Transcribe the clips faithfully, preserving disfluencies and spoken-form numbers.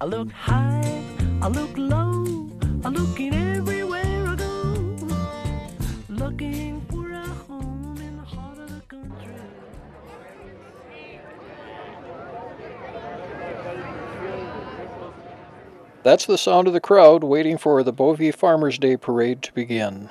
I look high, I look low, I'm looking everywhere I go, looking for a home in the heart of the country. That's the sound of the crowd waiting for the Bovey Farmers' Day Parade to begin.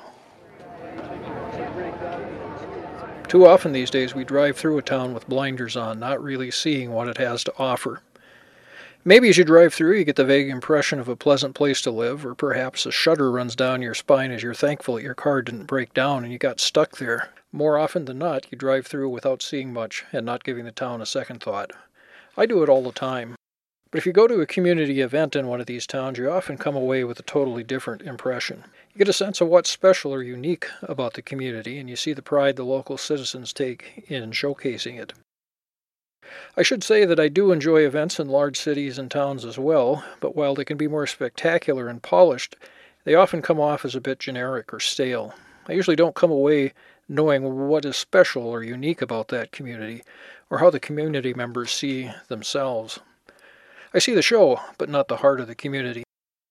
Too often these days we drive through a town with blinders on, not really seeing what it has to offer. Maybe as you drive through you get the vague impression of a pleasant place to live, or perhaps a shudder runs down your spine as you're thankful that your car didn't break down and you got stuck there. More often than not, you drive through without seeing much and not giving the town a second thought. I do it all the time. But if you go to a community event in one of these towns, you often come away with a totally different impression. You get a sense of what's special or unique about the community, and you see the pride the local citizens take in showcasing it. I should say that I do enjoy events in large cities and towns as well, but while they can be more spectacular and polished, they often come off as a bit generic or stale. I usually don't come away knowing what is special or unique about that community, or how the community members see themselves. I see the show, but not the heart of the community.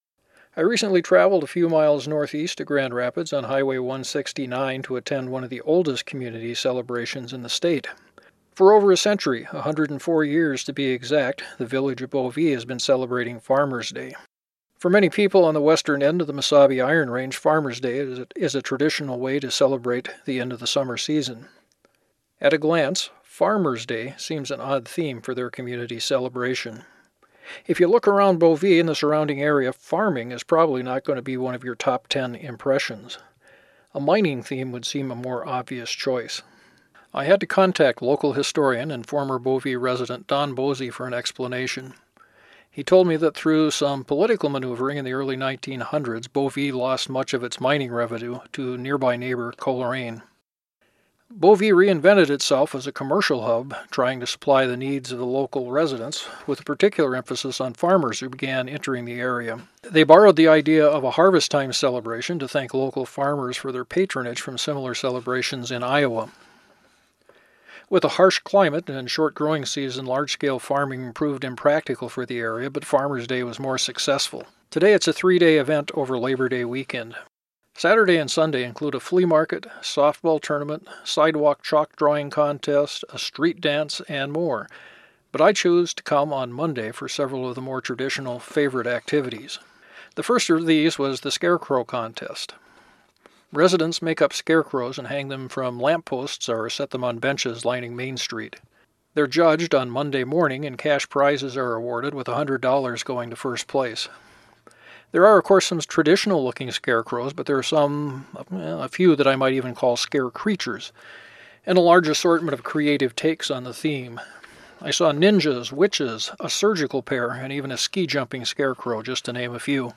I recently traveled a few miles northeast of Grand Rapids on Highway one sixty-nine to attend one of the oldest community celebrations in the state. For over a century, one hundred four years to be exact, the village of Bovey has been celebrating Farmers' Day. For many people on the western end of the Mesabi Iron Range, Farmers' Day is a, is a traditional way to celebrate the end of the summer season. At a glance, Farmers' Day seems an odd theme for their community celebration. If you look around Bovey and the surrounding area, farming is probably not going to be one of your top ten impressions. A mining theme would seem a more obvious choice. I had to contact local historian and former Bovey resident Don Bosey for an explanation. He told me that through some political maneuvering in the early nineteen hundreds, Bovey lost much of its mining revenue to nearby neighbor Coleraine. Bovey reinvented itself as a commercial hub, trying to supply the needs of the local residents, with a particular emphasis on farmers who began entering the area. They borrowed the idea of a harvest time celebration to thank local farmers for their patronage from similar celebrations in Iowa. With a harsh climate and short growing season, large-scale farming proved impractical for the area, but Farmers' Day was more successful. Today it's a three-day event over Labor Day weekend. Saturday and Sunday include a flea market, softball tournament, sidewalk chalk drawing contest, a street dance, and more. But I choose to come on Monday for several of the more traditional favorite activities. The first of these was the Scarecrow Contest. Residents make up scarecrows and hang them from lampposts or set them on benches lining Main Street. They're judged on Monday morning and cash prizes are awarded, with one hundred dollars going to first place. There are, of course, some traditional-looking scarecrows, but there are some, a few that I might even call scare creatures, and a large assortment of creative takes on the theme. I saw ninjas, witches, a surgical pair, and even a ski-jumping scarecrow, just to name a few.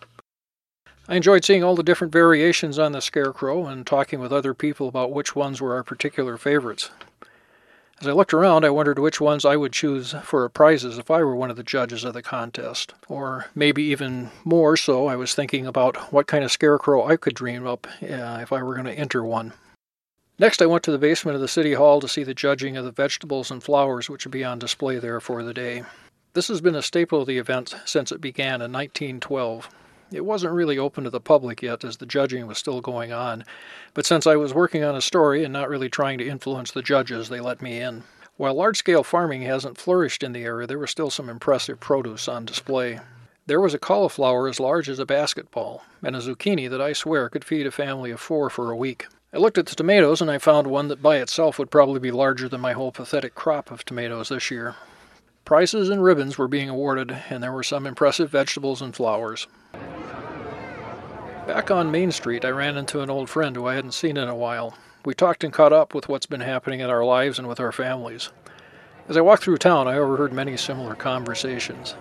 I enjoyed seeing all the different variations on the scarecrow and talking with other people about which ones were our particular favorites. As I looked around, I wondered which ones I would choose for prizes if I were one of the judges of the contest. Or maybe even more so, I was thinking about what kind of scarecrow I could dream up uh, if I were going to enter one. Next, I went to the basement of the City Hall to see the judging of the vegetables and flowers which would be on display there for the day. This has been a staple of the event since it began in nineteen twelve. It wasn't really open to the public yet, as the judging was still going on, but since I was working on a story and not really trying to influence the judges, they let me in. While large-scale farming hasn't flourished in the area, there was still some impressive produce on display. There was a cauliflower as large as a basketball, and a zucchini that I swear could feed a family of four for a week. I looked at the tomatoes, and I found one that by itself would probably be larger than my whole pathetic crop of tomatoes this year. Prizes and ribbons were being awarded, and there were some impressive vegetables and flowers. Back on Main Street, I ran into an old friend who I hadn't seen in a while. We talked and caught up with what's been happening in our lives and with our families. As I walked through town, I overheard many similar conversations.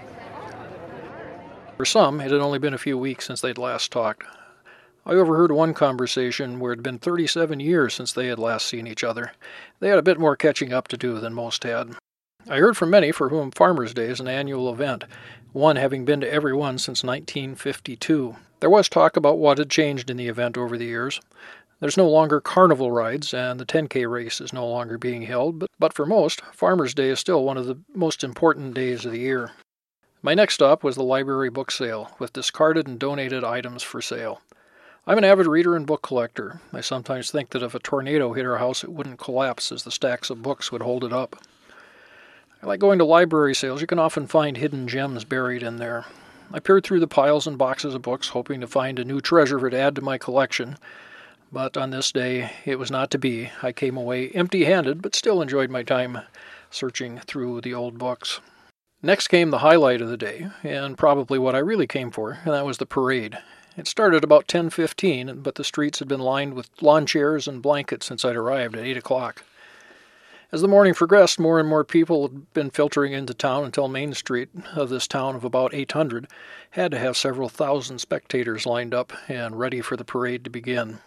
For some, it had only been a few weeks since they'd last talked. I overheard one conversation where it had been thirty-seven years since they had last seen each other. They had a bit more catching up to do than most had. I heard from many for whom Farmers' Day is an annual event, one having been to every one since nineteen fifty-two. There was talk about what had changed in the event over the years. There's no longer carnival rides, and the ten K race is no longer being held, but, but for most, Farmers' Day is still one of the most important days of the year. My next stop was the library book sale, with discarded and donated items for sale. I'm an avid reader and book collector. I sometimes think that if a tornado hit our house, it wouldn't collapse, as the stacks of books would hold it up. I like going to library sales. You can often find hidden gems buried in there. I peered through the piles and boxes of books, hoping to find a new treasure to add to my collection. But on this day, it was not to be. I came away empty-handed, but still enjoyed my time searching through the old books. Next came the highlight of the day, and probably what I really came for, and that was the parade. It started about ten fifteen, but the streets had been lined with lawn chairs and blankets since I'd arrived at eight o'clock. As the morning progressed, more and more people had been filtering into town until Main Street of this town of about eight hundred had to have several thousand spectators lined up and ready for the parade to begin.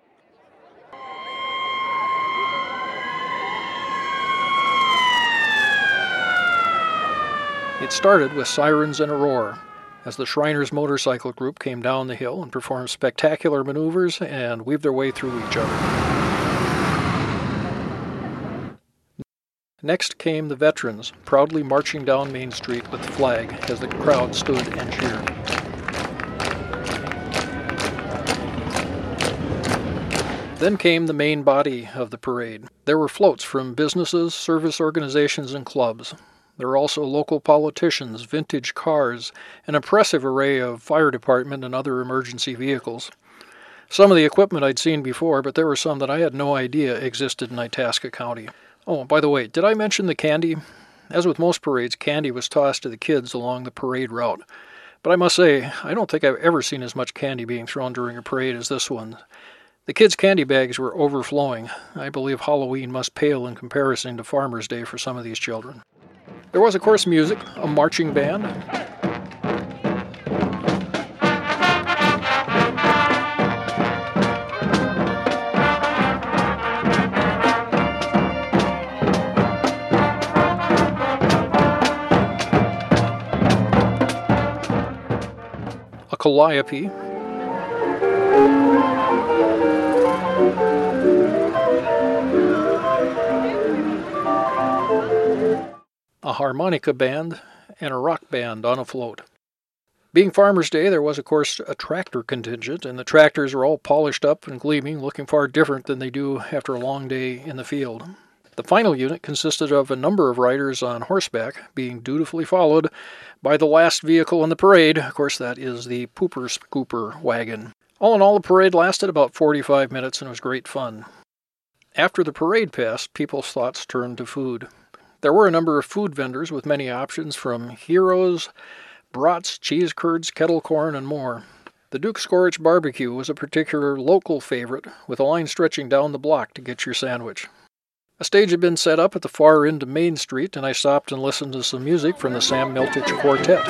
It started with sirens and a roar, as the Shriners Motorcycle Group came down the hill and performed spectacular maneuvers and weaved their way through each other. Next came the veterans, proudly marching down Main Street with the flag as the crowd stood and cheered. Then came the main body of the parade. There were floats from businesses, service organizations, and clubs. There were also local politicians, vintage cars, an impressive array of fire department and other emergency vehicles. Some of the equipment I'd seen before, but there were some that I had no idea existed in Itasca County. Oh, by the way, did I mention the candy? As with most parades, candy was tossed to the kids along the parade route. But I must say, I don't think I've ever seen as much candy being thrown during a parade as this one. The kids' candy bags were overflowing. I believe Halloween must pale in comparison to Farmer's Day for some of these children. There was, of course, music, a marching band. A calliope. A harmonica band, and a rock band on a float. Being Farmer's Day, there was, of course, a tractor contingent, and the tractors were all polished up and gleaming, looking far different than they do after a long day in the field. The final unit consisted of a number of riders on horseback, being dutifully followed by the last vehicle in the parade. Of course, that is the Pooper Scooper wagon. All in all, the parade lasted about forty-five minutes and was great fun. After the parade passed, people's thoughts turned to food. There were a number of food vendors with many options, from heroes, brats, cheese curds, kettle corn, and more. The Duke's Scorch Barbecue was a particular local favorite, with a line stretching down the block to get your sandwich. A stage had been set up at the far end of Main Street, and I stopped and listened to some music from the Sam Miltich Quartet.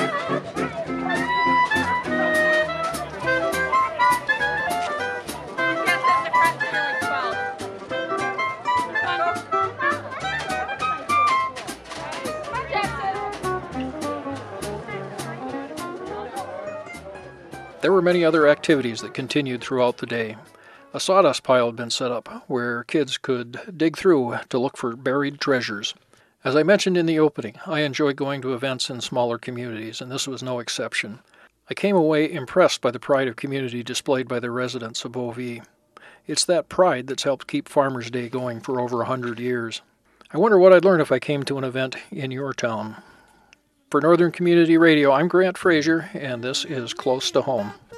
There were many other activities that continued throughout the day. A sawdust pile had been set up where kids could dig through to look for buried treasures. As I mentioned in the opening, I enjoy going to events in smaller communities, and this was no exception. I came away impressed by the pride of community displayed by the residents of Beauvais. It's that pride that's helped keep Farmer's Day going for over a hundred years. I wonder what I'd learn if I came to an event in your town. For Northern Community Radio, I'm Grant Frazier, and this is Close to Home.